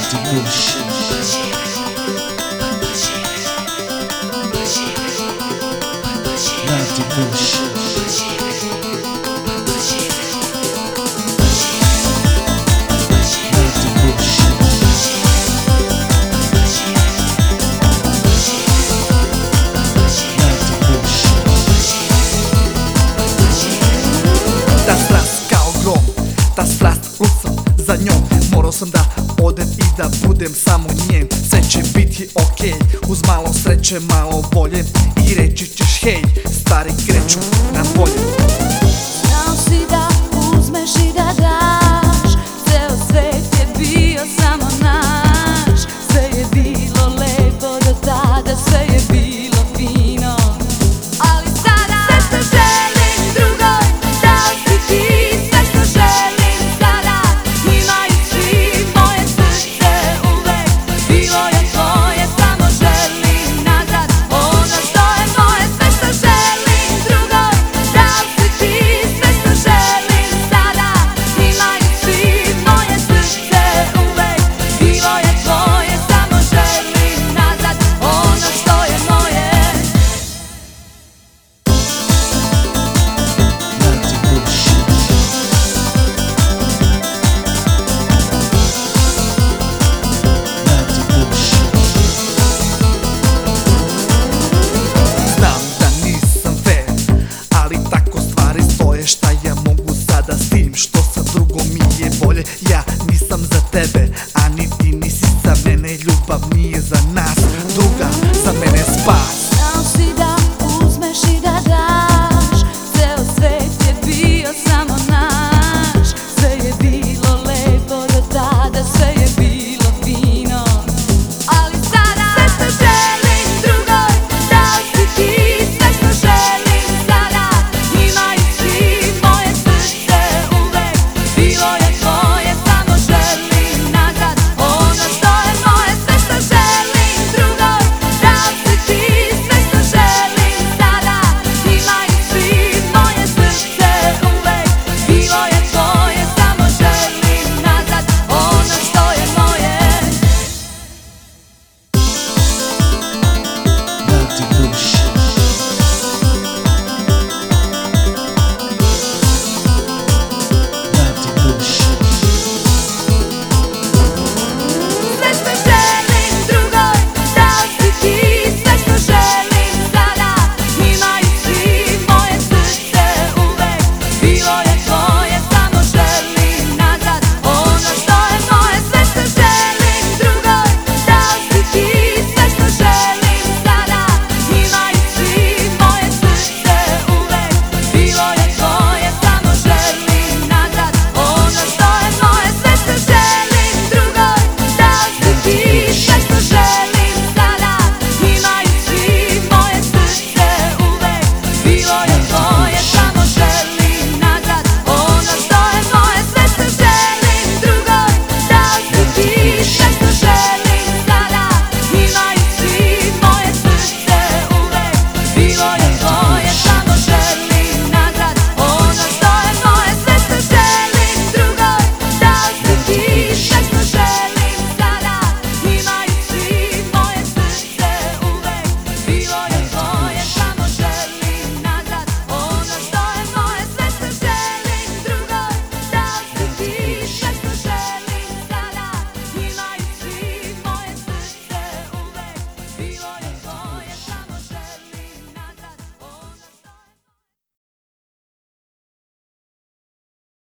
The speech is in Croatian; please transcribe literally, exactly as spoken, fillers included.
Radi bullshit. Radi bullshit. Radi bullshit. Radi bullshit. Ta strast kao grom, ta strast lucam za njom. Morao sam da odem i da budem samo njen. Sve će biti okej, uz malo sreće, malo bolje. I reći ćeš hej, stari kreću na bolje. Znao si da uzmeš i da daš, ceo svet je bio samo naš. Sve je bilo lepo do tada, sve je bilo fino. Ali sada sve što želim drugoj, dao si ti. Sve što želim sada, imaju svi. Moje srce uvek bilo je tvoje, samo želim nazad ono što je moje. Sve što želim drugoj, dao si ti. Sve što želim sada, imaju svi. Moje srce uvek bilo je tvoje, samo želim nazad ono što je moje. Radi bullshit. Radi bullshit. Znam da nisam fair, ali tako stvari stoje. Šta ja mogu sada s tim što sa drugom mi je bolje? Ja nisam za tebe,